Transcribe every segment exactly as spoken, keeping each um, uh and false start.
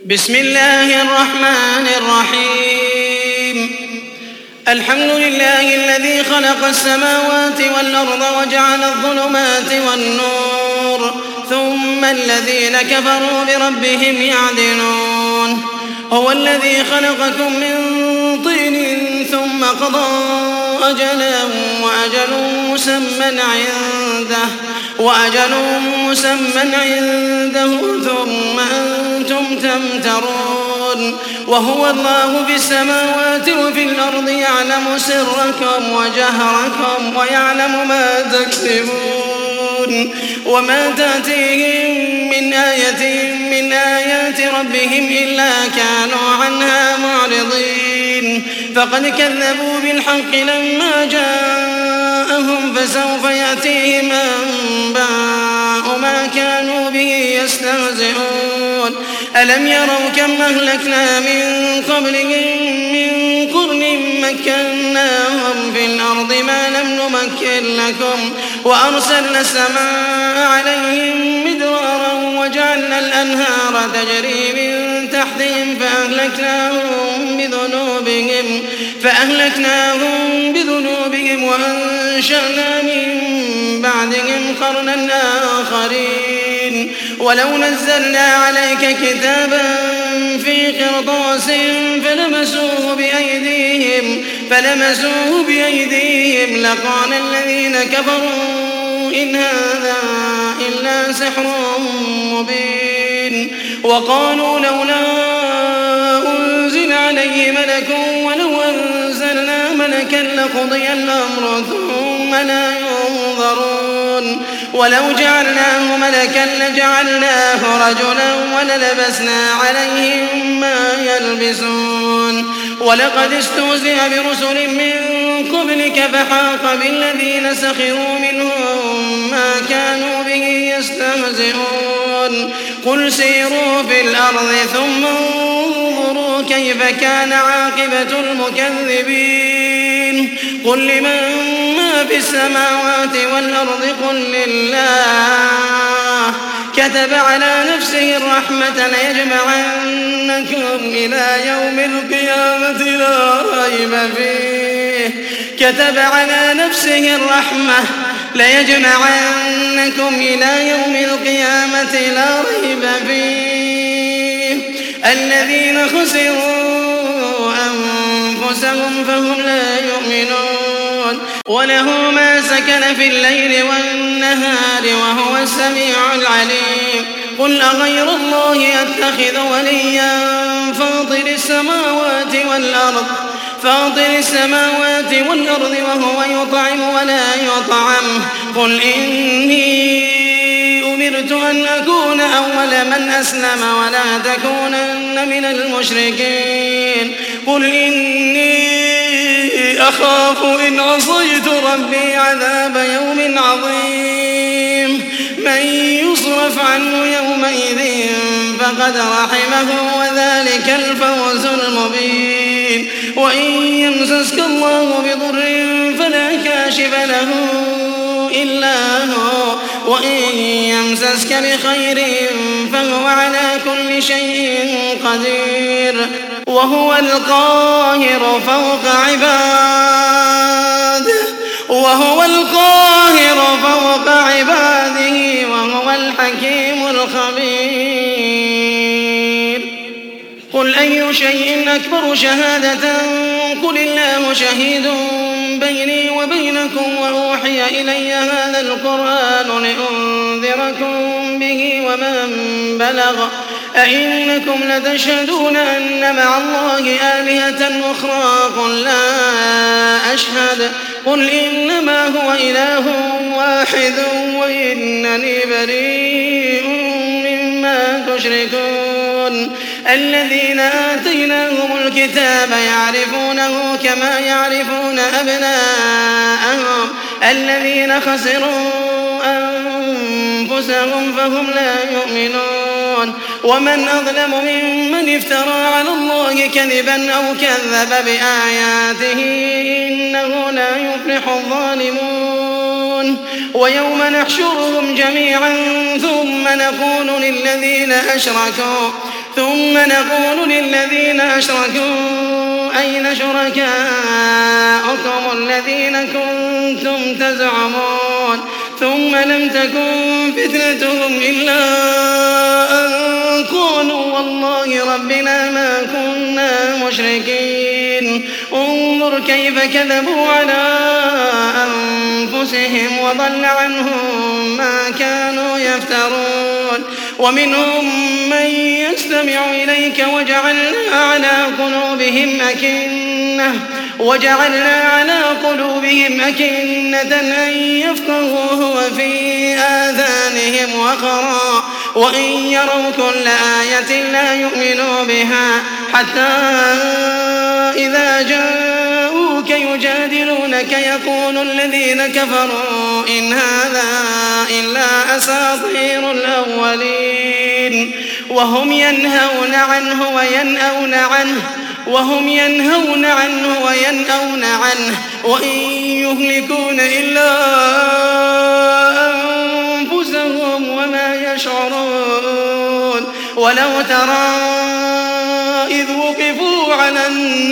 بسم الله الرحمن الرحيم الحمد لله الذي خلق السماوات والأرض وجعل الظلمات والنور ثم الذين كفروا بربهم يعدلون هو الذي خلقكم من طين ثم قضى أجلا وأجل مسمى عنده وأجل مسمى عنده ثم أنتم تمترون وهو الله في السماوات وفي الأرض يعلم سركم وجهركم ويعلم ما تكسبون وما تأتيهم من آية من آيات ربهم إلا كانوا عنها معرضين فقد كذبوا بالحق لما جاءهم فسوف يأتيهم أنباء ما كانوا به يستهزئون ألم يروا كم أهلكنا من قبلهم من قرن مكناهم في الأرض ما لم نمكن لكم وأرسلنا السماء عليهم مدرارا وجعلنا الأنهار تجري من تحتهم فأهلكناهم بذنوبهم فأهلكناهم بذنوبهم وأنشأنا من بعدهم قرنا آخرين ولو نزلنا عليك كتابا في قرطاس فلمسوه بأيديهم فلمسوه بأيديهم لقال الذين كفروا إن هذا إلا سحر مبين وقالوا لولا أنزل عليه ملك ولو أنزلنا ملكا لقضي الأمر ثم لا ينظرون ولو جعلناه ملكا لجعلناه رجلا وللبسنا عليهم ما يلبسون ولقد استهزئ برسل من قبلك فحاق بالذين سخروا منهم ما كانوا به يستهزئون قل سيروا في الأرض ثم انظروا كيف كان عاقبة المكذبين قل لمن ما في السماوات والأرض قل لله كتب على نفسه الرحمة ليجمعنكم إلى يوم القيامة لا ريب فيه كتب على نفسه الرحمة ليجمعنكم إلى يوم القيامة لا ريب فيه الذين خسروا أنفسهم فهم لا يؤمنون وله ما سكن في الليل والنهار وهو السميع العليم قل أغير الله أتخذ وليا فاطر السماوات والأرض فاطر السماوات والأرض وهو يطعم ولا يطعم قل إني أمرت أن أكون أول من أسلم ولا تكونن من المشركين قل إني أخاف إن عصيت ربي عذاب يوم عظيم من يصرف عنه يومئذ فقد رحمه وذلك الفوز المبين وإن يمسسك الله بضر فلا كاشف له إلا هو وإن يمسسك بخير فهو على كل شيء قدير وهو القاهر فوق عباده وهو القاهر فوق عباده وهو الحكيم الخبير قل أي شيء أكبر شهادة قل الله شهيد بيني وبينكم وأوحي إلي هذا القرآن لأنذركم به ومن بلغ أئنكم لتشهدون أن مع الله آلهة أخرى قل لا أشهد قل إنما هو إله واحد وإنني بريء مما تشركون الذين آتيناهم الكتاب يعرفونه كما يعرفون أبناءهم الذين خسروا أنفسهم فهم لا يؤمنون ومن أظلم ممن افترى على الله كذبا أو كذب بآياته إنه لا يفلح الظالمون ويوم نحشرهم جميعا ثم نقول للذين أشركوا ثم نقول للذين أشركوا أين شركاؤكم الذين كنتم تزعمون ثم لم تكن فتنتهم إلا أن قالوا والله ربنا ما كنا مشركين انظر كيف كذبوا على أنفسهم وضل عنهم ما كانوا يفترون ومنهم من يستمع إليك وجعلنا على قلوبهم أكنة وجعلنا على قلوبهم أكنة أن يفقهوه وفي آذانهم وقرا وإن يروا كل آية لا يؤمنوا بها حتى إذا جاءوك يجادلونك يقول الذين كفروا إن هذا إلا أساطير الأولين وهم ينهون عنه وينأون عنه وهم ينهون عنه وينأون عنه وإن يهلكون إلا أنفسهم وما يشعرون ولو ترى إذ وقفوا على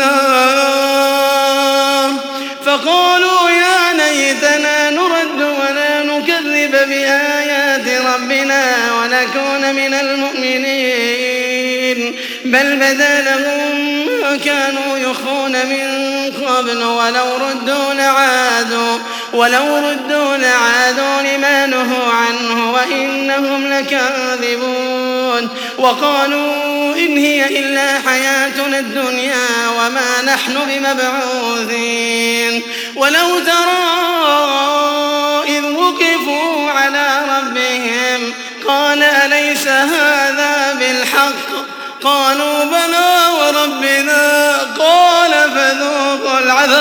النار فقالوا يا ليتنا نرد ولا نكذب بآيات ربنا ونكون من المؤمنين بل بدا لهم ما كانوا يخفون من قبل ولو ردوا لعادوا ولو ردوا لعادوا لما نهوا عنه وإنهم لكاذبون وقالوا إن هي إلا حياتنا الدنيا وما نحن بمبعوثين ولو ترى إذ وقفوا على ربهم قال أليس هذا بالحق قالوا بلى وربنا قال فذوقوا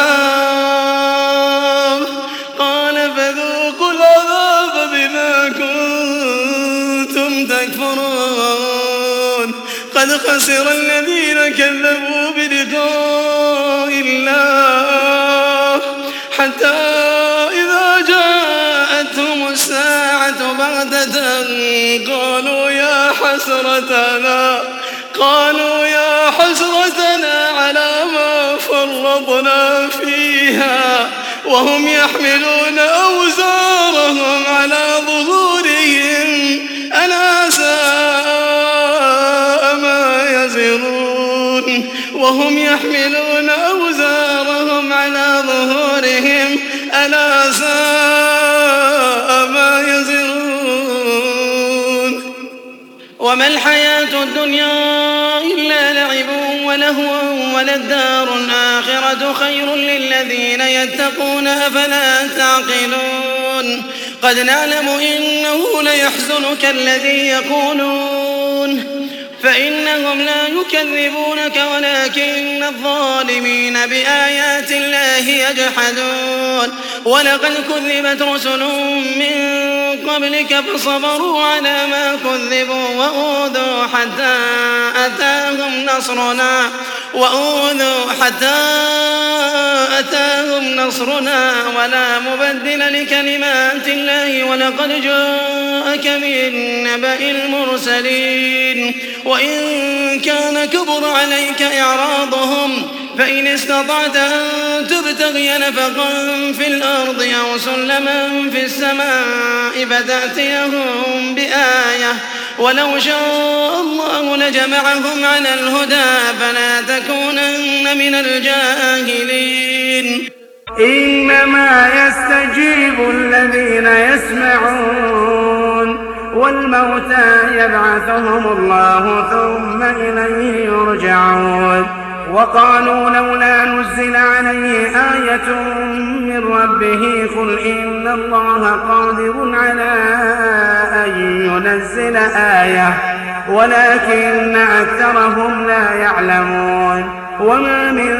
العذاب قال فذوقوا العذاب بما كنتم تكفرون قد خسر الذين كذبوا بلقاء الله حتى إذا جاءتهم الساعة بغتة قالوا يا حسرتنا قالوا يا حسرتنا على ما فرطنا فيها وهم يحملون أوزارهم على ظهورهم ألا ساء ما يزرون وهم يحملون أوزارهم على ظهورهم ألا ساء ما يزرون وما الحياة الدنيا إلا لعب ولهو وللدار الآخرة خير للذين يتقون أفلا تعقلون قد نعلم إنه ليحزنك الذي يقولون فإنهم لا يكذبونك ولكن الظالمين بآيات الله يجحدون ولقد كذبت رسل من قبلك فصبروا على ما كذبوا وأوذوا حتى أتاهم نصرنا وأوذوا حتى أتاهم نصرنا ولا مبدل لكلمات الله ولقد جاءك من نبأ المرسلين وإن كان كبر عليك إعراضهم فإن استطعت أن تبتغي نفقا في الأرض أو سلما في السماء فتأتيهم بآية ولو شاء الله لجمعهم على الهدى فلا تكونن من الجاهلين إنما يستجيب الذين يسمعون والموتى يبعثهم الله ثم إليه يرجعون وقالوا لولا نزل عليه آية من ربه قل إن الله قادر على أن ينزل آية ولكن أكثرهم لا يعلمون وما من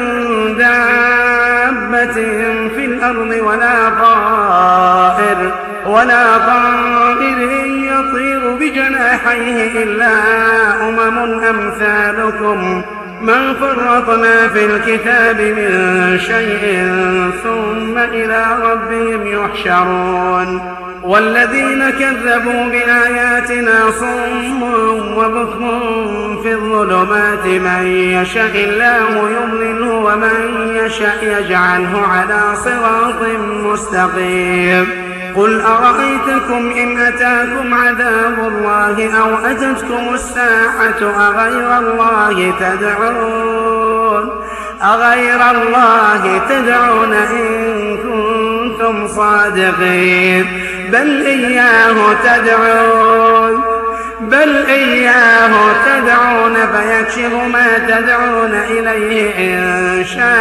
دابة في الأرض ولا طائر ولا طائر يطير بجناحيه إلا أمم أمثالكم ما فرطنا في الكتاب من شيء ثم إلى ربهم يحشرون والذين كذبوا بآياتنا صم وبكم في الظلمات، من يشاء الله يضلله ومن يشاء يجعله على صراط مستقيم. قل أرأيتكم إن أتاكم عذاب الله أو أتتكم الساعة أغير الله تدعون أغير الله تدعون إن كنتم صادقين؟ بل إياه تدعون بل إياه تدعون فيكشف ما تدعون إليه إن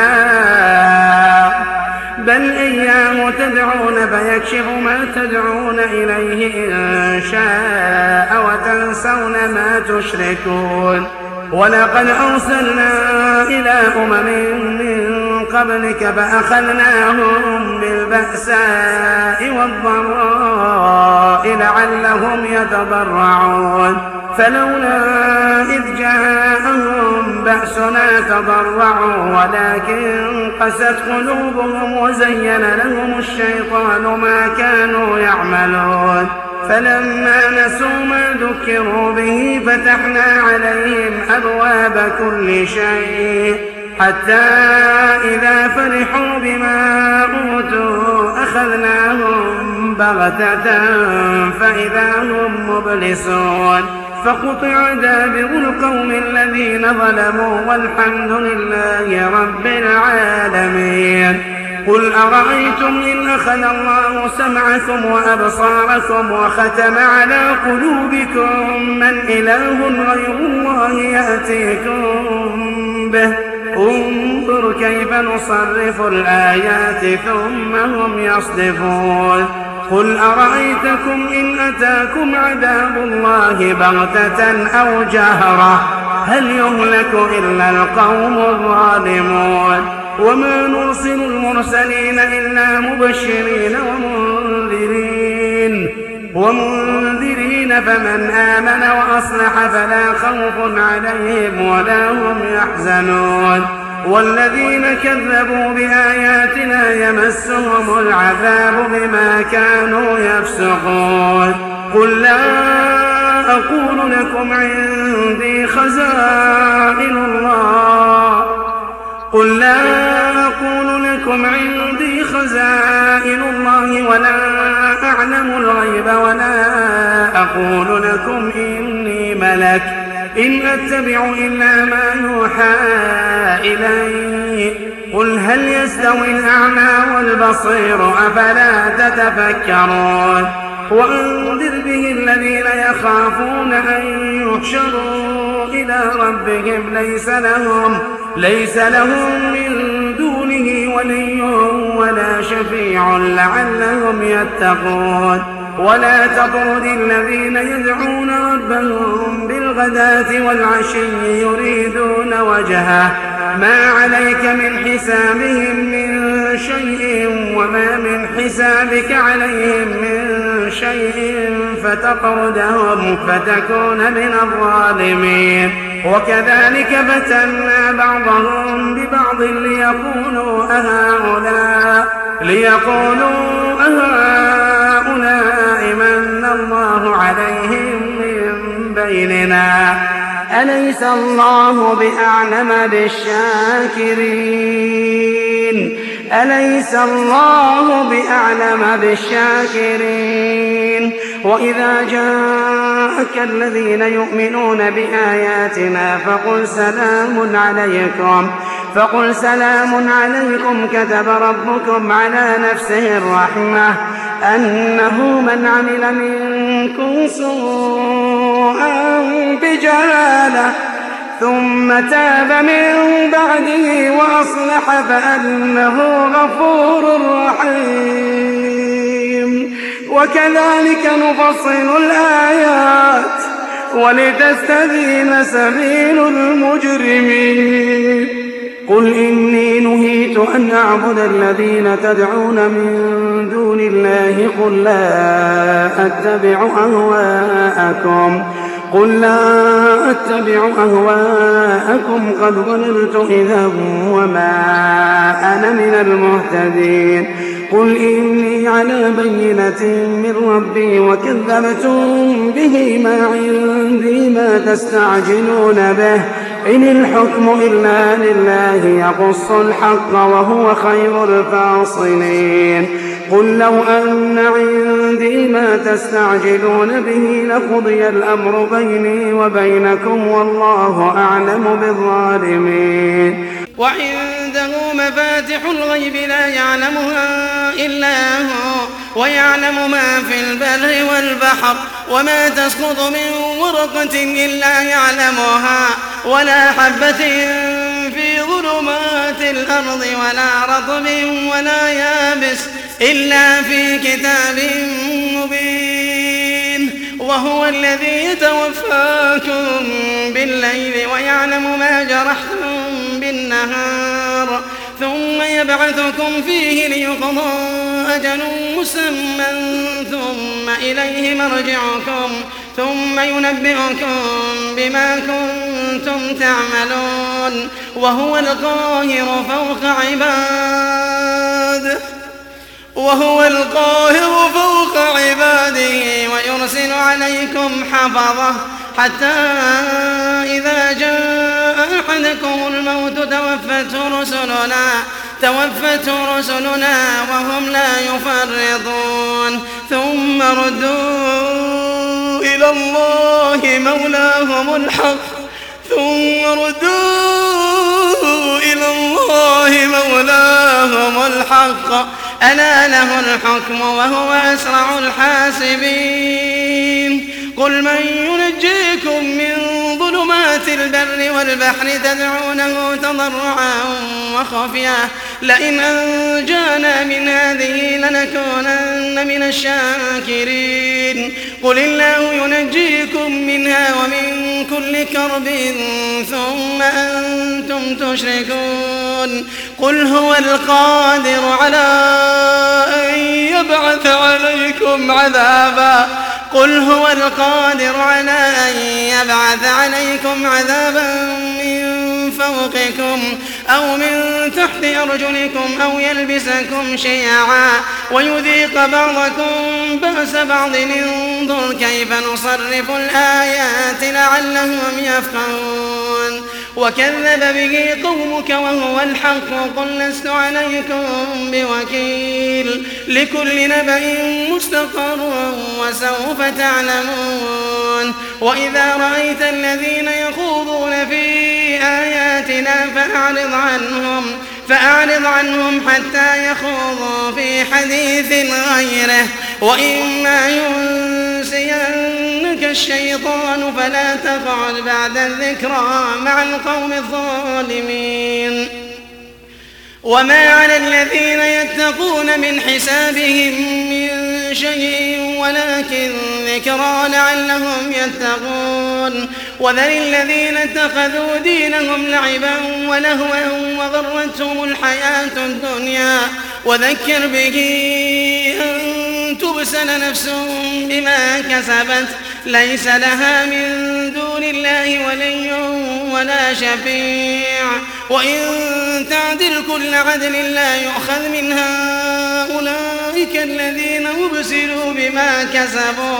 شاء بل إياه تدعون فيكشف ما تدعون إليه إن شاء وتنسون ما تشركون. ولقد أرسلنا إلى أمم من قبلك فأخذناهم بالبأساء والضراء لعلهم يتضرعون، فلولا إذ جاءهم بأسنا تضرعوا ولكن قست قلوبهم وزين لهم الشيطان ما كانوا يعملون. فلما نسوا ما ذكروا به فتحنا عليهم أبواب كل شيء حتى إذا فرحوا بما أوتوا أخذناهم بغتة فإذا هم مبلسون. فقطع دابر القوم الذين ظلموا والحمد لله رب العالمين. قل أرأيتم إن أخذ الله سمعكم وأبصاركم وختم على قلوبكم من إله غير الله يأتيكم به؟ انظر كيف نصرف الآيات ثم هم يصدفون. قل أرأيتكم إن أتاكم عذاب الله بغتة أو جهرة هل يهلك إلا القوم الظالمون؟ وما نرسل المرسلين إلا مبشرين ومنذرين ومنذرين فمن آمن وأصلح فلا خوف عليهم ولا هم يحزنون. والذين كذبوا بآياتنا يمسهم العذاب بما كانوا يفسقون. قل لا أقول لكم عندي خزائن الله قل لا أقول لكم عندي خزائن الله ولا أعلم الغيب ولا أقول لكم إني ملك إن أتبع إلا ما يوحى إلي. قل هل يستوي الأعمى والبصير أفلا تتفكرون. وأنذر به الذين يخافون أن يحشروا إلى ربهم ليس لهم ليس لهم من دونه ولي ولا شفيع لعلهم يتقون. ولا تطرد الذين يدعون ربهم بالغداة والعشي يريدون وجهه ما عليك من حسابهم من شيء وما من حسابك عليهم من شيء فتطردهم فتكون من الظالمين. وكذلك فتنا بعضهم ببعض ليقولوا أهؤلاء ليقولوا أهؤلاء من الله عليهم من بيننا أليس الله بأعلم بالشاكرين أليس الله بأعلم بالشاكرين. وإذا جاءك الذين يؤمنون بآياتنا فقل سلام عليكم فقل سلام عليكم كتب ربكم على نفسه الرحمة أنه من عمل منكم سوءا بجهالة ثم تاب من بعده وأصلح فأنه غفور رحيم. وكذلك نفصل الآيات ولتستبين سبيل المجرمين. قل إني نهيت أن أعبد الذين تدعون من دون الله قل لا أتبع أهواءكم قل لا أتبع أهواءكم قد ضللت إذا وما أنا من المهتدين. قل إني على بينة من ربي وكذبتم به ما عندي ما تستعجلون به إن الحكم إلا لله يقص الحق وهو خير الفاصلين قل لو أن عندي ما تستعجلون به لقضي الأمر بيني وبينكم والله أعلم بالظالمين وعنده مفاتح الغيب لا يعلمها إلا هو ويعلم ما في البر والبحر وما تسقط من ورقة إلا يعلمها ولا حبة في ظلمات الأرض ولا رطب ولا يابس إلا في كتاب مبين وهو الذي يتوفاكم بالليل ويعلم ما جرحتم بالنهار ثم يبعثكم فيه ليقضى أجل مسمى ثم إليه مرجعكم ثم ينبئكم بما كنتم تعملون وهو القاهر فوق عباده وهو القاهر فوق عباده ويرسل عليكم حفظه حتى إذا جاء أحدكم الموت توفته رسلنا توفته رسلنا وهم لا يفرطون ثم ردوا إلى الله مولاهم الحق ثم ردوا إلى الله مولاهم الحق ألا له الحكم وهو أسرع الحاسبين قل من ينجيكم من ظلمات البر والبحر تدعونه تضرعا وخفيا لئن أنجانا من هذه لنكونن من الشاكرين قل الله ينجيكم منها ومن كل كرب ثم أنتم تشركون قل هو القادر على أن يبعث عليكم عذابا قل هو القادر على أن يبعث عليكم عذابا من فوقكم أو من تحت أرجلكم أو يلبسكم شيعا ويذيق بعضكم بأس بعض انظر كيف نصرف الآيات لعلهم يفقهون وكذب به قومك وهو الحق قل لست عليكم بوكيل لكل نبأ مستقر وسوف تعلمون وإذا رأيت الذين يخوضون في آياتنا فأعرض عنهم فأعرض عنهم حتى يخوضوا في حديث غيره وإما ينسينك الشيطان فلا تقعد بعد الذكرى مع القوم الظالمين وما على الذين يتقون من حسابهم من شيء ولكن ذكرى لعلهم يتقون وذل الذين اتخذوا دينهم لعبا ولهوا وغرتهم الحياة الدنيا وذكر به أن تبسل نفس بما كسبت ليس لها من دون الله ولي ولا شفيع وإن تعدل كل عدل لا يؤخذ منها أولئك الذين أبسلوا بما كسبوا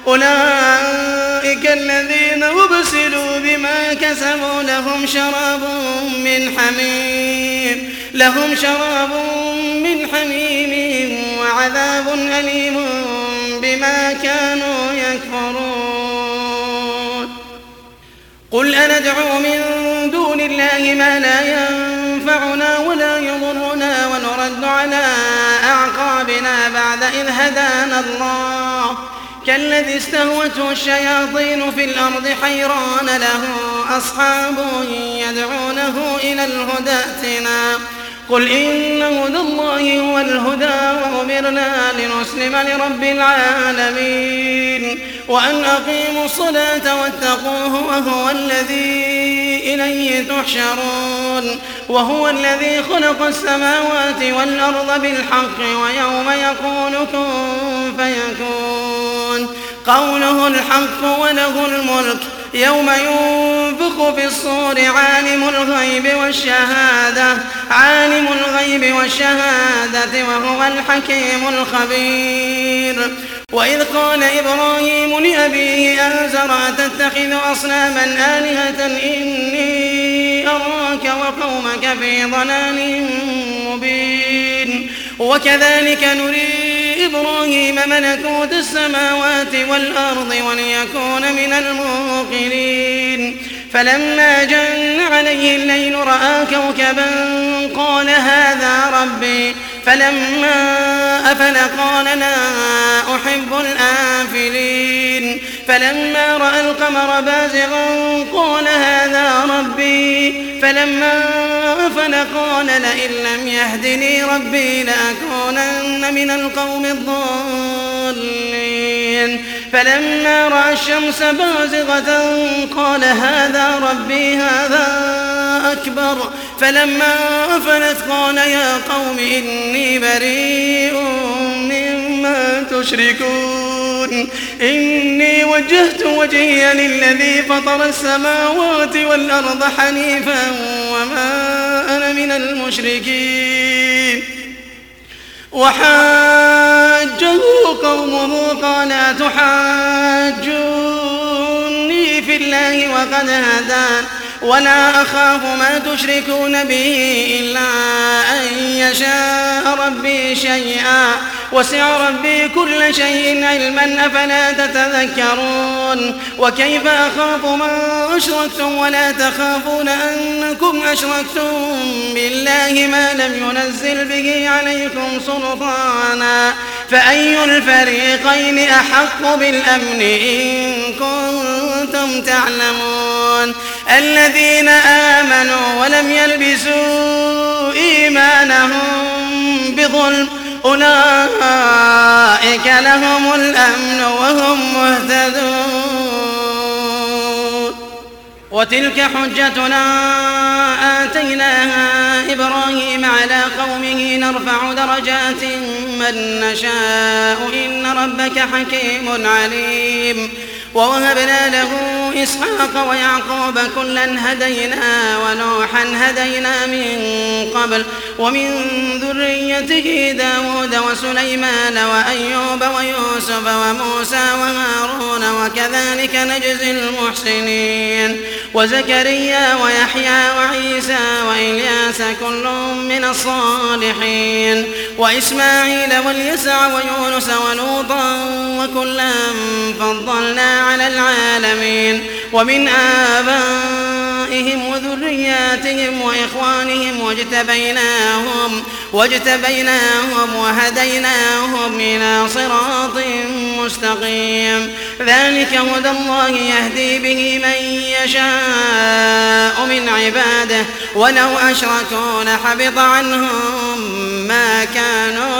أولئك الذين أبسلوا بما كسبوا لهم شراب من حميم لهم شراب من حميم وعذاب أليم بما كانوا يكفرون قل أندعو من دون الله ما لا ينفعنا ولا يضرنا ونرد على أعقابنا بعد إذ هدانا الله كالذي استهوته الشياطين في الأرض حيران له أصحاب يدعونه إلى الهدى ائتنا قل إن هدى الله هو الهدى وأمرنا لنسلم لرب العالمين وأن أقيموا الصلاة واتقوه وهو الذي إليه تحشرون وهو الذي خلق السماوات والأرض بالحق ويوم يقول كن فيكون قوله الحق وله الملك يوم ينفخ في الصور عالم الغيب والشهادة عالم الغيب والشهادة وهو الحكيم الخبير. وإذ قال إبراهيم لأبيه آزر أتتخذ أصناما آلهة إني أراك وقومك في ضلال مبين. وكذلك نري إبراهيم ملكوت السماوات والأرض وليكون من الموقنين. فلما جن عليه الليل رأى كوكبا قال هذا ربي فلما أفل قال لا أحب الآفلين. فلما رأى القمر بازغا قال هذا ربي فلما أفل قال لئن لم يهدني ربي لأكونن من القوم الضالين. فلما رأى الشمس بازغة قال هذا ربي هذا أكبر. فلما أفلت قال يا قوم إني بريء مما تشركون إني وجهت وجهي للذي فطر السماوات والأرض حنيفا وما أنا من المشركين. وحاجه قومه قال أتحاجوني في الله وقد هدان ولا أخاف ما تشركون به إلا أن يشاء ربي شيئا وسع ربي كل شيء علما أفلا تتذكرون. وكيف أخاف ما أشركتم ولا تخافون أنكم أشركتم بالله ما لم ينزل به عليكم سلطانا فأي الفريقين أحق بالأمن إن كنتم تعلمون. الذين آمنوا ولم يلبسوا إيمانهم بظلم أولئك لهم الأمن وهم مهتدون. وتلك حجتنا آتيناها إبراهيم على قومه نرفع درجات من نشاء إن ربك حكيم عليم. ووهبنا له إسحاق ويعقوب كلا هدينا ونوحا هدينا من قبل ومن ذريته داود وسليمان وأيوب ويوسف وموسى وهارون وكذلك نجزي المحسنين. وزكريا ويحيى وعيسى وإلياس كل من الصالحين. وإسماعيل واليسع ويونس ولوطا وكلا فضلنا على العالمين. ومن آبائهم وذرياتهم وإخوانهم واجتبيناهم, واجتبيناهم وهديناهم إلى صراط مستقيم. ذلك هدى الله يهدي به من يشاء من عباده ولو أشركوا لحبط عنهم ما كانوا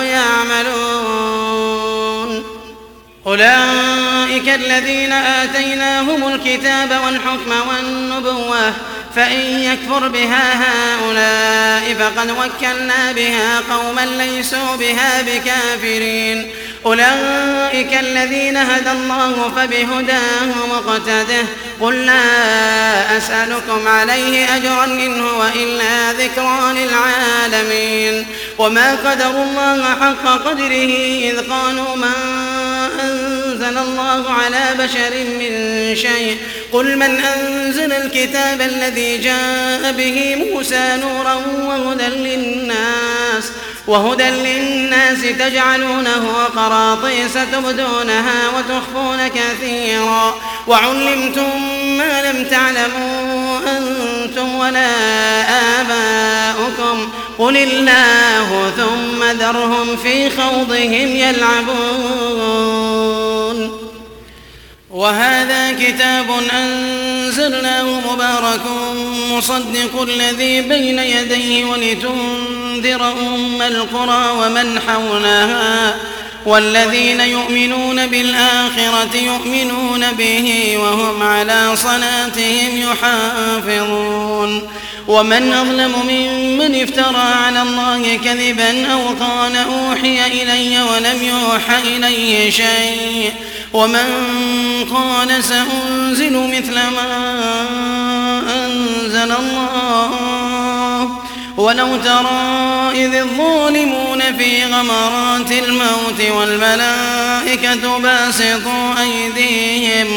يعملون. أولئك الذين آتيناهم الكتاب والحكم والنبوة فإن يكفر بها هؤلاء فقد وكلنا بها قوما ليسوا بها بكافرين. أولئك الذين هدى الله فبهداه مقتده قل لا أسألكم عليه أجرا إن هو إلا ذكرى للعالمين. وما قدروا الله حق قدره إذ قالوا ما أنزل الله على بشر من شيء قل من أنزل الكتاب الذي جاء به موسى نورا وهدى للناس وهدى للناس تجعلونه قراطيس تبدونها وتخفون كثيرا وعلمتم ما لم تعلموا أنتم ولا آباؤكم قل الله ثم ذرهم في خوضهم يلعبون. وهذا كتاب أنزلناه مبارك مصدق الذي بين يديه ولتنذر أم القرى ومن حولها والذين يؤمنون بالآخرة يؤمنون به وهم على صلاتهم يحافظون. ومن أظلم ممن افترى على الله كذبا أو قال أوحي إلي ولم يوحى إليه شيء ومن قال سأنزل مثل ما أنزل الله ولو ترى إذ الظالمون في غمرات الموت والملائكة باسطوا أيديهم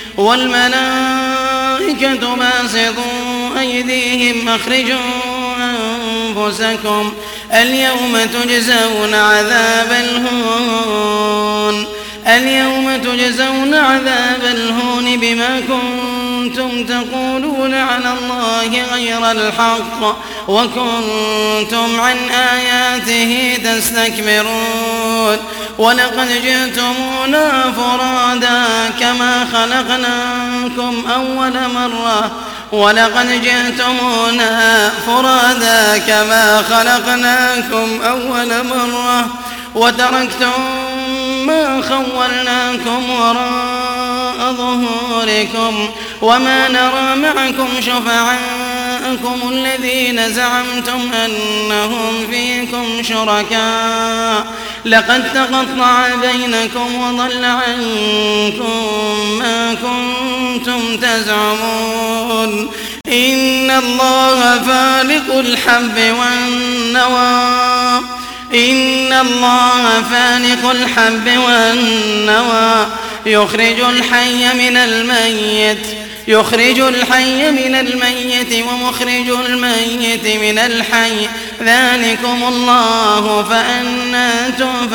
والملائكة باسطوا أيديهم أخرجوا أنفسكم اليوم تجزون عذاب الهون اليوم تجزون عذاب الهون بما كنتم تقولون على الله غير الحق وكنتم عن آياته تستكبرون ولقد جئتمونا فرادا كما خلقناكم أول مرة ولقد جئتمونا فرادا كما خلقناكم أول مرة وتركتم ما خولناكم وراء ظهوركم وما نرى معكم شفعاءكم الذين زعمتم أنهم فيكم شركاء لقد تقطع بينكم وضل عنكم ما كنتم تزعمون إن الله فالق الحب والنوى إن الله فالق الحب والنوى يخرج الحي من الميت يخرج الحي من الميت ومخرج الميت من الحي ذلكم الله فأنى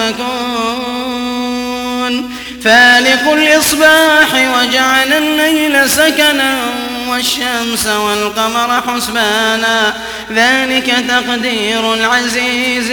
تؤفكون فالق الإصباح وجعل الليل سكنا والشمس والقمر حسبانا ذلك تقدير العزيز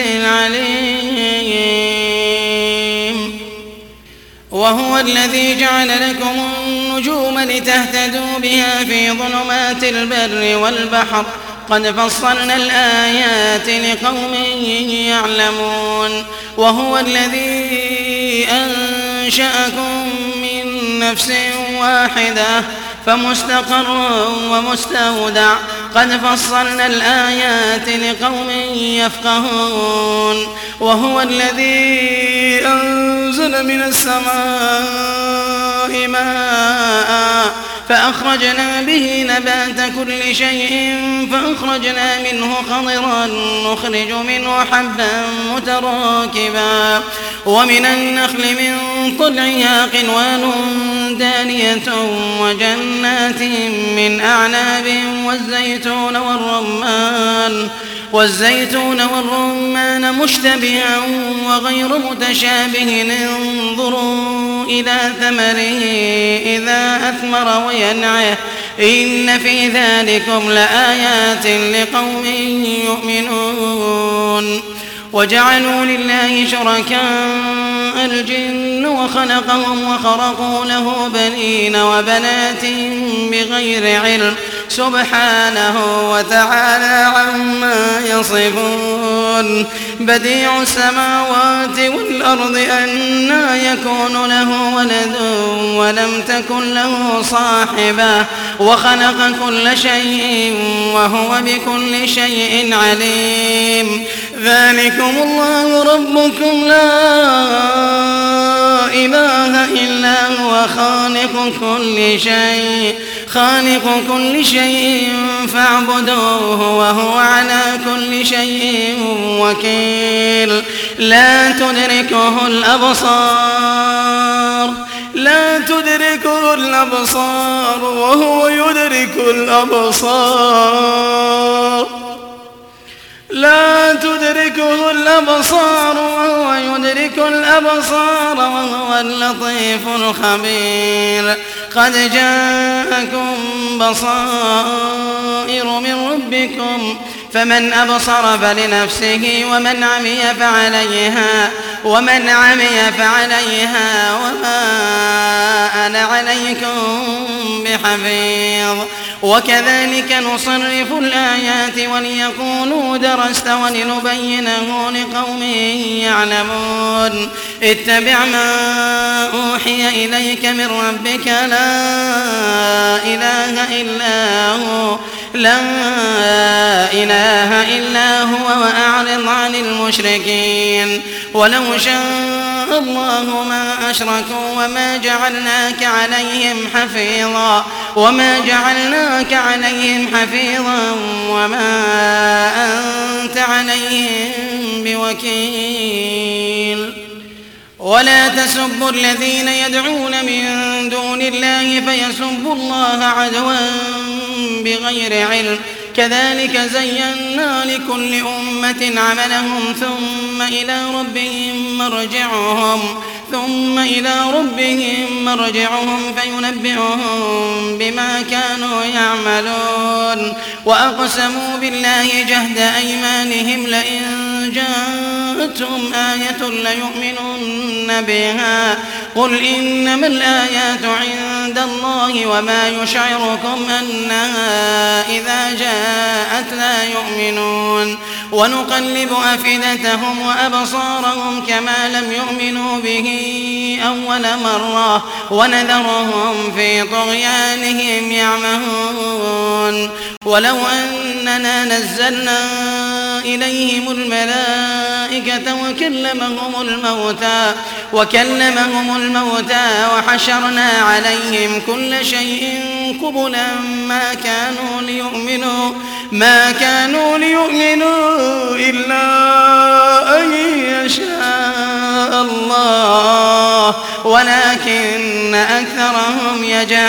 العليم وهو الذي جعل لكم النجوم لتهتدوا بها في ظلمات البر والبحر قد فصلنا الآيات لقوم يعلمون وهو الذي أنشأكم من نفس واحدة فمستقر ومستودع قد فصلنا الآيات لقوم يفقهون وهو الذي أنزل من السماء ماء فأخرجنا به نبات كل شيء فأخرجنا منه خضرا نخرج منه حبا متراكبا ومن النخل من طلعها قنوان دانية وجنات من أعناب والزيتون والرمان والزيتون والرمان مشتبها وغير متشابه انظروا إلى ثمره إذا أثمر وينعه إن في ذلكم لآيات لقوم يؤمنون وجعلوا لله شركاء الجن وخلقهم وخرقوا له بنين وبنات بغير علم سبحانه وتعالى عما يصفون بديع السماوات والأرض أنى يكون له ولد ولم تكن له صاحبة وخلق كل شيء وهو بكل شيء عليم ذلكم الله ربكم لا إله إلا هو خالق كل شيء خالق كل شيء فاعبدوه وهو على كل شيء وكيل لا تدركه الأبصار لا تدركه الأبصار وهو يدرك الأبصار لا تدركه الأبصار وهو يدرك الأبصار وهو اللطيف الخبير قد جاءكم بصائر من ربكم فمن أبصر فلنفسه ومن عمي فعليها ومن عمي فعليها وما أنا عليكم بحفيظ وكذلك نصرف الآيات وليقولوا درست ولنبينه لقوم يعلمون اتبع ما أوحي إليك من ربك لا إله إلا هو لا إله إلا هو وأعرض عن المشركين ولو شاء الله ما أشركوا وما جعلناك عليهم حفيظا وما جعلناك عليهم حفيظا وما أنت عليهم بوكيل ولا تسبوا الذين يدعون من دون الله فيسبوا الله عدوا بغير علم كذلك زينا لكل أمة عملهم ثم إلى ربهم مرجعهم ثم إلى ربهم مرجعهم فينبئهم بما كانوا يعملون وأقسموا بالله جهد أيمانهم لئن جاءتهم آية ليؤمنن بها قل إنما الآيات عند الله وما يشعركم أنها إذا جاءت لا يؤمنون ونقلب أفئدتهم وأبصارهم كما لم يؤمنوا به أول مرة ونذرهم في طغيانهم يعمهون ولو أننا نزلنا إليهم الملائكة وكلمهم الموتى وكلمهم الموتى وحشرنا عليهم كل شيء قبلا ما كانوا ليؤمنوا ما كانوا ليؤمنوا إلا أن يشاء الله ولكن أكثرهم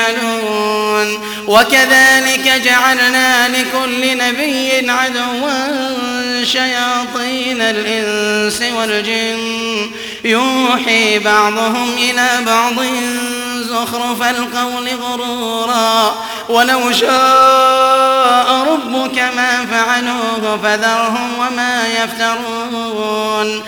يجهلون وكذلك جعلنا لكل نبي عدوا شياطين الإنس والجن يوحي بعضهم إلى بعض زخرف القول غرورا ولو شاء ربك ما فعلوه فذرهم وما يفترون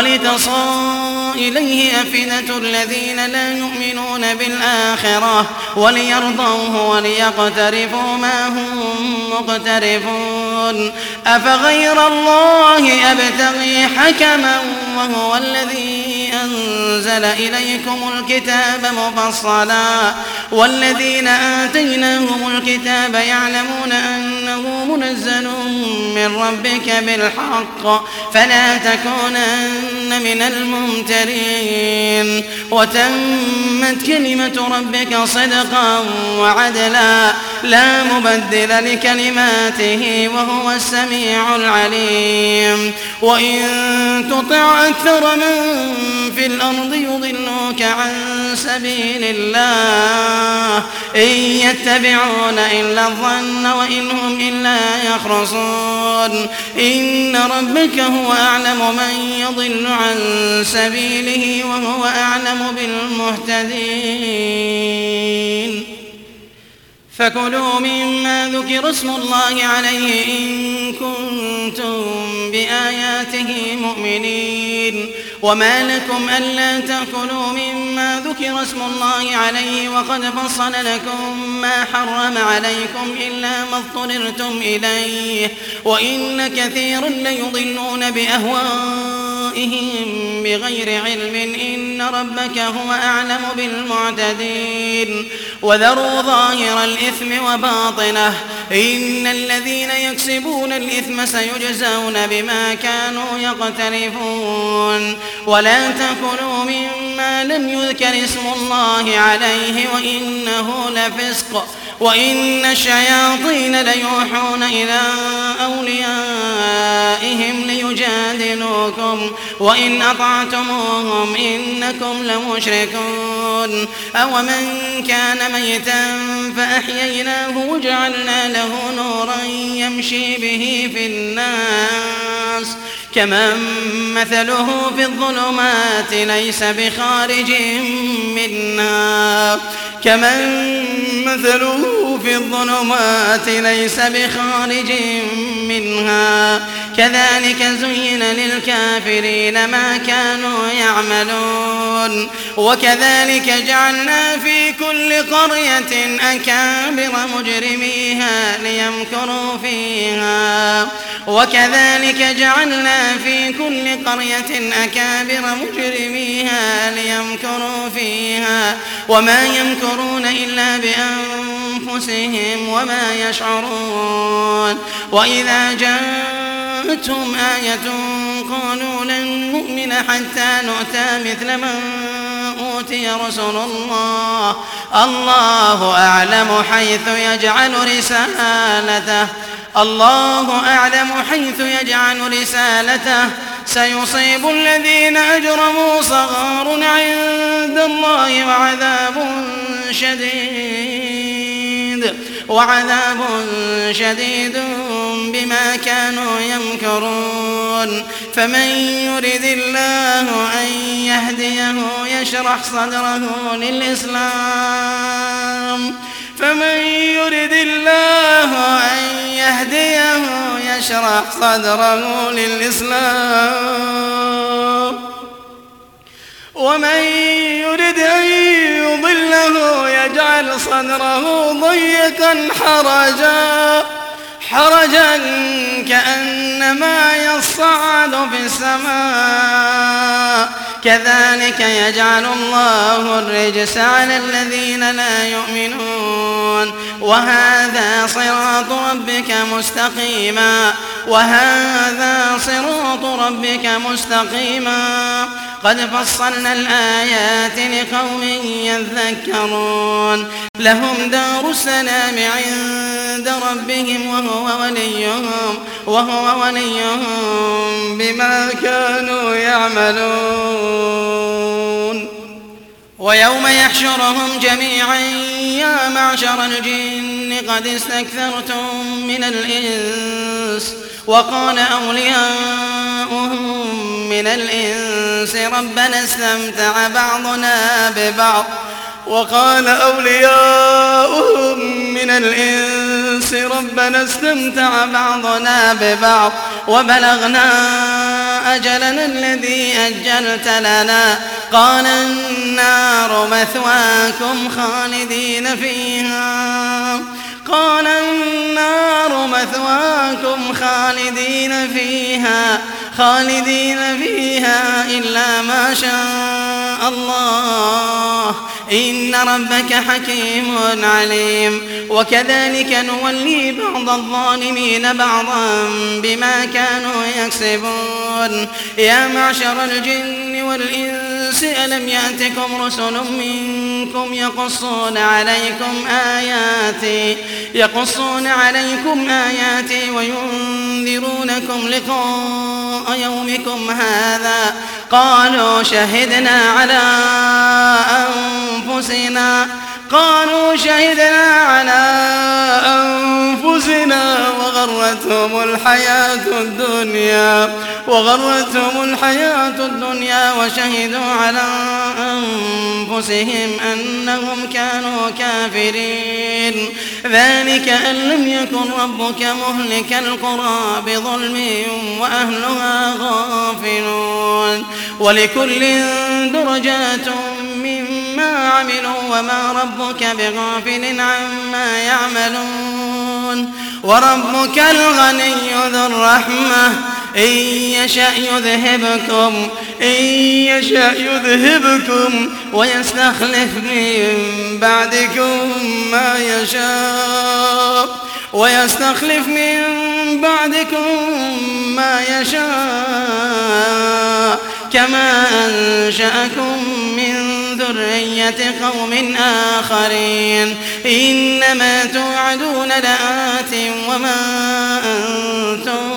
ولتصغى إليه أفئدة الذين لا يؤمنون بالآخرة وليرضوه وليقترفوا ما هم مقترفون أفغير الله أبتغي حكما وهو الذي أنزل إليكم الكتاب مفصلا والذين آتيناهم الكتاب يعلمون أنه منزل من ربك بالحق فلا تكونن من الممترين وتمت كلمة ربك صدقا وعدلا لا مبدل لكلماته وهو السميع العليم وإن تطع أكثر من في الأرض يضلوك عن سبيل الله إن يتبعون إلا الظن وإن هم إلا يخرصون إن ربك هو أعلم من يضل عن سبيله وهو أعلم بالمهتدين فكلوا مما ذكر اسم الله عليه إن كنتم بآياته مؤمنين وما لكم ألا تأكلوا مما ذكر اسم الله عليه وقد فصل لكم ما حرم عليكم إلا ما اضطررتم إليه وإن كثيرا ليضلون بأهوائهم بغير علم إن ربك هو أعلم بالمعتدين وذروا ظاهر الإثم وباطنه إن الذين يكسبون الإثم سيجزون بما كانوا يقترفون ولا تأكلوا مما لم يذكر اسم الله عليه وإنه لفسق وإن الشياطين ليوحون إلى أوليائهم ليجادلوكم وإن أطعتموهم إنكم لمشركون أومن كان ميتا فأحييناه وجعلنا له نورا يمشي به في الناس كمن مثله في الظلمات ليس بخارج منها كمن مثله في الظلمات ليس بخارج منها كذلك زين للكافرين ما كانوا يعملون وكذلك جعلنا في كل قرية أكابر مجرميها ليمكروا فيها وكذلك جعلنا في كل قرية أكابر مجرميها ليمكروا فيها وما يمكرون إلا بأنفسهم وما يشعرون وإذا جاءتهم آية قالوا لن نؤمن حتى نؤتى مثل من أوتي رسل الله الله أعلم حيث يجعل رسالته الله أعلم حيث يجعل رسالته سيصيب الذين أجرموا صغار عند الله وعذاب شديد وعذاب شديد بما كانوا يمكرون فمن يرد الله أن يهديه يشرح صدره للإسلام فمن يرد الله أن يهديه يشرح صدره للإسلام ومن يرد أن يضله يجعل صدره ضيقا حرجا حرجا كأنما يصعد في السماء كذلك يجعل الله الرجس على الذين لا يؤمنون وهذا صراط ربك مستقيما وهذا صراط ربك مستقيما قد فصلنا الآيات لقوم يذكرون لهم دار السلام عند ربهم وهو وليهم وهو وليهم بما كانوا يعملون ويوم يحشرهم جميعا يا معشر الجن قد استكثرتم من الإنس وقال أولياؤهم من الإنس ربنا استمتع بعضنا ببعض وقال أولياؤهم من الإنس ربنا استمتع بعضنا ببعض وبلغنا أجلنا الذي أجلت لنا قال النار مثواكم خالدين فيها قال النار مثواكم خالدين فيها خالدين فيها إلا ما شاء الله إن ربك حكيم عليم وكذلك نولي بعض الظالمين بعضا بما كانوا يكسبون يا معشر الجن والإنس ألم يأتكم رسل منكم يقصون عليكم آياتي يقصون عليكم آياتي وينذرونكم لقاء يومكم هذا قالوا شهدنا على أنفسنا قالوا شهدنا على أنفسنا وغرتهم الحياة الدنيا وغرتهم الحياة الدنيا وشهدوا على أنفسهم أنهم كانوا كافرين ذلك أن لم يكن ربك مهلك القرى بظلم وأهلها غافلون ولكل درجات مما عملوا وما ربك بغافل عما يعملون وربك الغني ذو الرحمة إن يشأ يذهبكم إن يشأ يذهبكم ويستخلف من بعدكم ما يشاء ويستخلف من بعدكم ما يشاء كما أنشأكم من ذرية قوم آخرين إنما توعدون لآت وما أنتم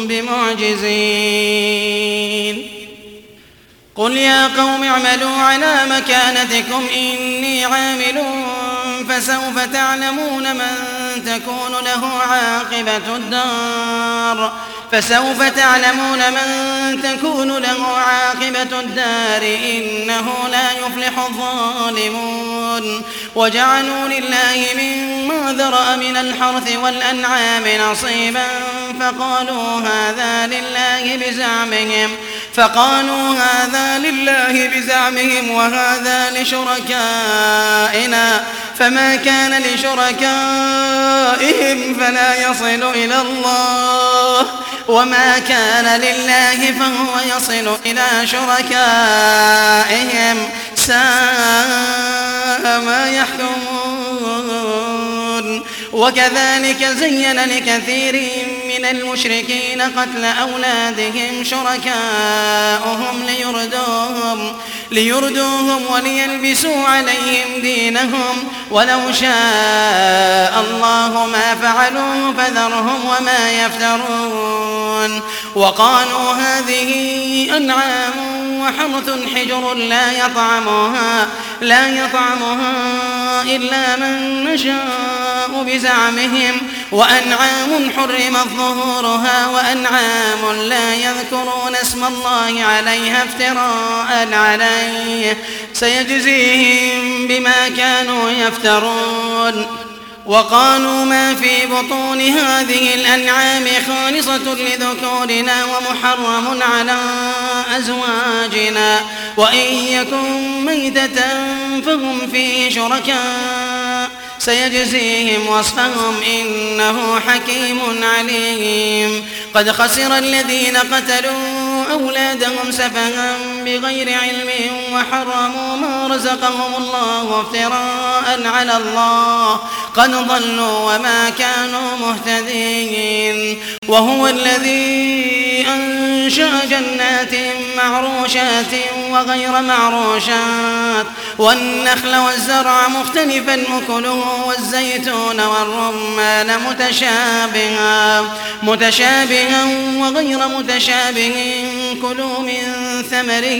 بمعجزين قل يا قوم اعملوا على مكانتكم إني عامل فسوف تعلمون من تكون له عاقبة الدار فسوف تعلمون من تكون له عاقبة الدار إنه لا يفلح الظالمون وجعلوا لله مما ذرأ من الحرث والأنعام نصيبا فقالوا هذا لله بزعمهم فقالوا هذا لله بزعمهم وهذا لشركائنا فما كان لشركائهم فلا يصل إلى الله وما كان لله فهو يصل إلى شركائهم ساء ما يحكمون وكذلك زين لكثير من المشركين قتل أولادهم شركاؤهم ليردوهم, ليردوهم وليلبسوا عليهم دينهم ولو شاء الله ما فعلوه فذرهم وما يفترون. وقالوا هذه أنعام وحرث حجر لا يطعمها, لا يطعمها إلا من نشاء بزعمهم وأنعام حرمت ظهورها وأنعام لا يذكرون اسم الله عليها افتراء عليه سيجزيهم بما كانوا يفترون. وقالوا ما في بطون هذه الأنعام خالصة لذكورنا ومحرم على أزواجنا وإن يكن ميتة فهم فيه شركاء سيجزيهم وصفهم إنه حكيم عليم. قد خسر الذين قتلوا أولادهم سفها بغير علم وحرموا ما رزقهم الله افتراء على الله قد ضلوا وما كانوا مهتدين. وهو الذي أنشأ جنات معروشات وغير معروشات والنخل والزرع مختلفا أكله والزيتون والرمان متشابها, متشابها وغير متشابه كلوا من ثمره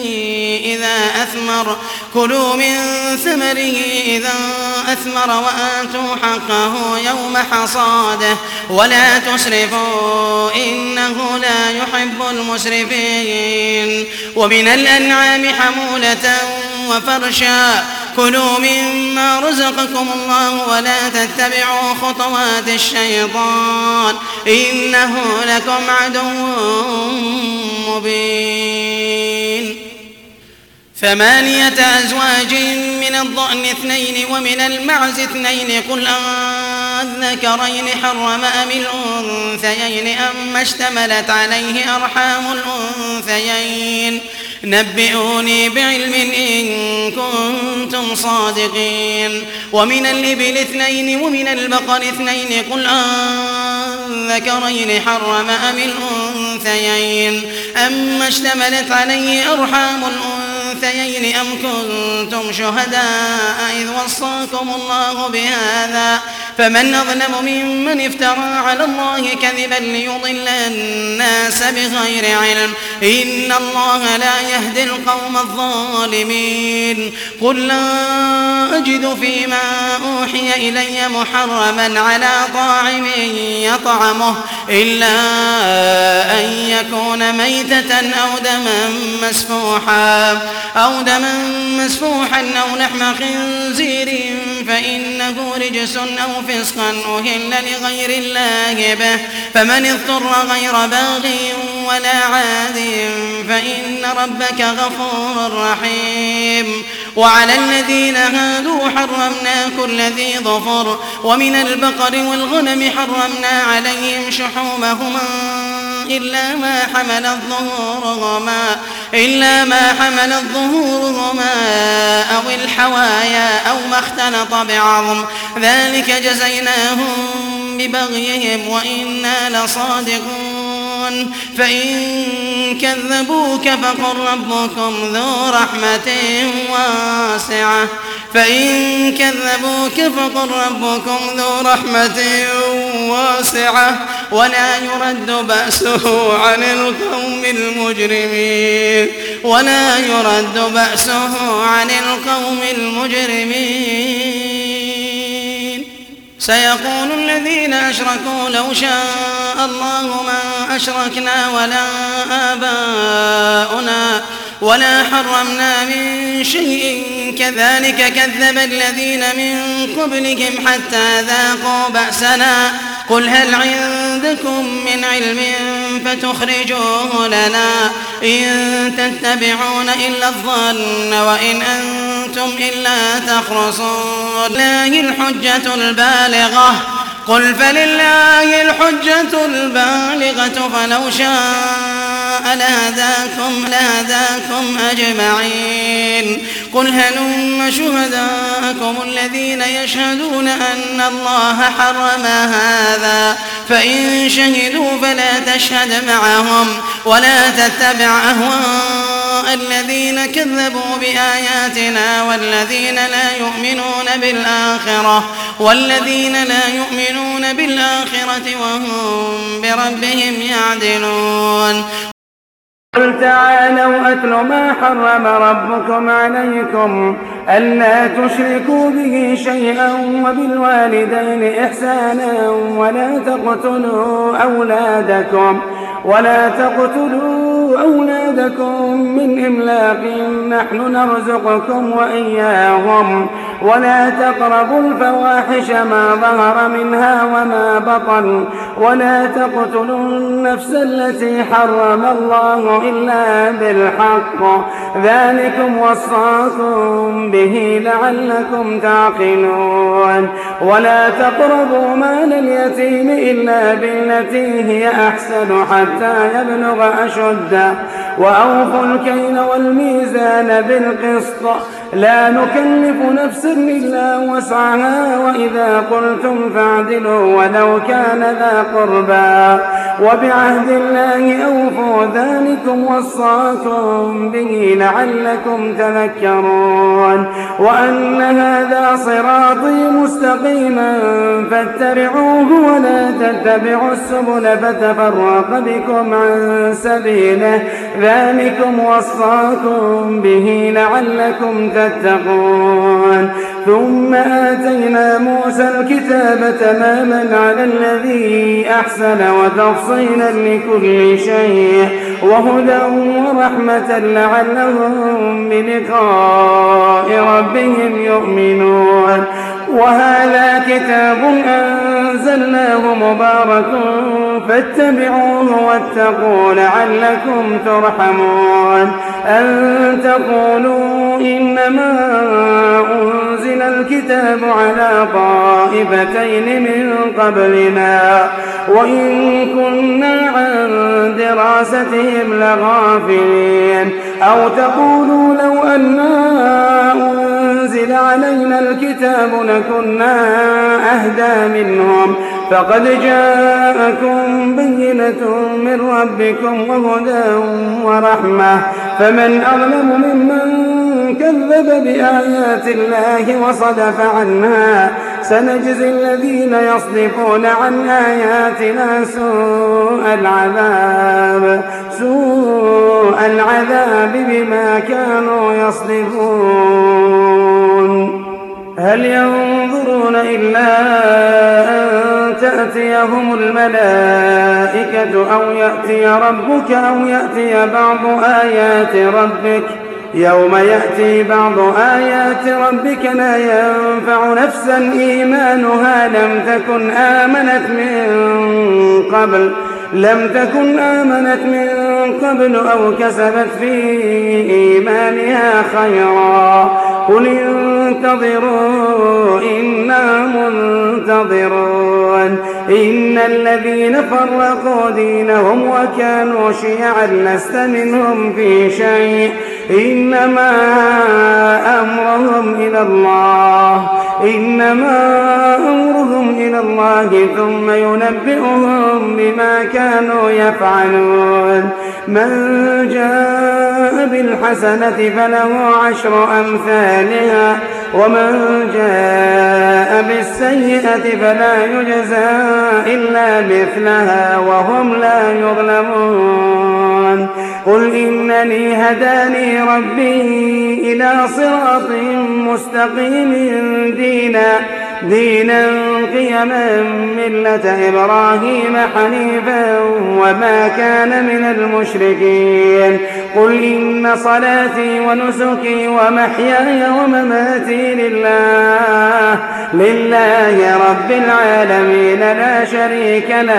إذا أثمر, كلوا من ثمره إذا أثمر وآتوا حقه يوم حصاده ولا تسرفوا إنه لا يحب المسرفين. ومن الأنعام حمولة وفرشا كلوا مما رزقكم الله ولا تتبعوا خطوات الشيطان إنه لكم عدو مبين. ثمانية أزواج من الضأن اثنين ومن المعز اثنين قل أذكرين حرم أم الأنثيين أما اشتملت عليه أرحام الأنثيين نبئوني بعلم إن كنتم صادقين. ومن الإبل اثنين ومن البقر اثنين قل أذكرين حرم أم الأنثيين أما اشتملت عليه أرحام الأنثيين أم كنتم شهداء إذ وصاكم الله بهذا فمن أظلم ممن افترى على الله كذبا ليضل الناس بغير علم إن الله لا يهدي القوم الظالمين. قل لا أجد فيما أوحي إلي محرما على طاعم يطعمه إلا أن يكون ميتة أو دما مسفوحا أو دما مسفوحا أو لحم خنزير فإنه رجس أو فسقا أهل لغير الله به فمن اضطر غير باغ ولا عاد فإن ربك غفور رحيم. وعلى الذين هادوا حرمنا كل ذي ظفر ومن البقر والغنم حرمنا عليهم شحومهما إلا ما حملت ظهورهما إلا ما حملت ظهورهما أو الحوايا أو ما اختلط بعظم ذلك جزيناهم ببغيهم وإنا لصادقون. فإن كذبوك فقل ربكم ذو رحمة واسعة فإن كذبوك فقل ربكم ذو رحمة واسعة ولا يرد بأسه عن القوم المجرمين ولا يرد بأسه عن القوم المجرمين. سيقول الذين أشركوا لو شاء الله ما أشركنا ولا آباؤنا ولا حرمنا من شيء كذلك كذب الذين من قبلهم حتى ذاقوا بأسنا قل هل عندكم من علم فتخرجوه لنا إن تتبعون إلا الظن وإن أنتم إلا تخرصون. لله الحجة البالغة قل فلله الحجة البالغة فلو شاء لهداكم لهداكم أجمعين قل هلم شهداءكم الذين يشهدون أن الله حرم هذا فإن شهدوا فلا تشهد معهم ولا تتبع أهواء الذين كذبوا بآياتنا والذين لا يؤمنون بالآخرة والذين لا يؤمنون بالآخرة وهم بربهم يعدلون قل تعالوا أتل ما حرم ربكم عليكم ألا تشركوا به شيئا وبالوالدين إحسانا ولا تقتلوا أولادكم ولا تقتلوا أولادكم من إملاق نحن نرزقكم وإياهم ولا تقربوا الفواحش ما ظهر منها وما بطن ولا تقتلوا النفس التي حرم الله إلا بالحق ذلكم وصاكم به لعلكم تعقلون ولا تقربوا مال اليتيم إلا بالتي هي أحسن حتى يبلغ أشده وأوفوا الكيل والميزان بالقسط لا نكلف نفسا إلا وسعها وإذا قلتم فاعدلوا ولو كان ذا قربى وبعهد الله أوفوا ذلكم وصاكم به لعلكم تذكرون وأن هذا صراطي مستقيما فاتبعوه ولا تتبعوا السبل فتفرق بكم عن سبيله ذلكم وصاكم به لعلكم تتقون ثم آتينا موسى الكتاب تماما على الذي أحسن وتفصيلا لكل شيء وهدى ورحمة لعلهم بلقاء ربهم يؤمنون وهذا كتاب أنزلناه مبارك فاتبعوه واتقوا لعلكم ترحمون أن تقولوا إنما أنزل الكتاب على طائفتين من قبلنا وإن كنا عن دراستهم لغافلين أو تقولوا لو أنا أنزل علينا الكتاب لكنا أهدى منهم فقد جاءكم بينة من ربكم وهدى ورحمة فمن أظلم ممن كذب بآيات الله وصدف عنها سنجزي الذين يصدفون عن آياتنا سوء العذاب سوء العذاب بما كانوا يصدفون هل ينظرون إلا أن تأتيهم الملائكة أو يأتي ربك أو يأتي بعض آيات ربك يوم يأتي بعض آيات ربك لا ينفع نفسا إيمانها لم تكن آمنت من قبل لم تكن آمنت من قبل أو كسبت في إيمانها خيرا قل انتظروا إنا منتظرون إن الذين فرقوا دينهم وكانوا شيعا لست منهم في شيء إنما أمرهم إلى الله إنما أمرهم إلى الله ثم ينبئهم بما كانوا يفعلون من جاء بالحسنة فله عشر أمثالها ومن جاء بالسيئة فلا يجزى إلا مثلها وهم لا يظلمون قل إنني هداني ربي إلى صراط مستقيم دينا دينا قيما ملة إبراهيم حنيفا وما كان من المشركين قل إن صلاتي ونسكي ومحياي ومماتي لله لله رب العالمين لا شريك له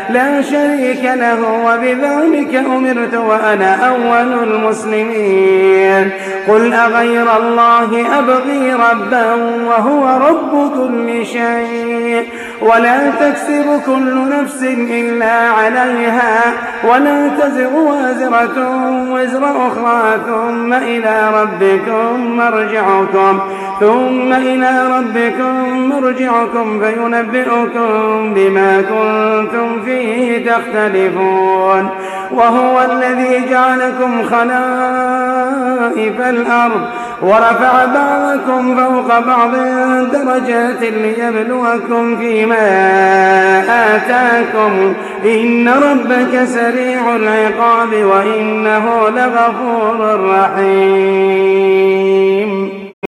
لا شريك له وبذلك أمرت وأنا أول المسلمين قل أغير الله أبغي ربا وهو رب كل شيء ولا تكسب كل نفس إلا عليها ولا تزر وازرة وزر أخرى ثم إلى ربكم مرجعكم ثم إلى ربكم مرجعكم فينبئكم بما كنتم فيه تختلفون وهو الذي جعلكم خلائف الأرض ورفع بعضكم فوق بعض درجات ليبلوكم فيما آتاكم إن ربك سريع العقاب وإنه لغفور رحيم.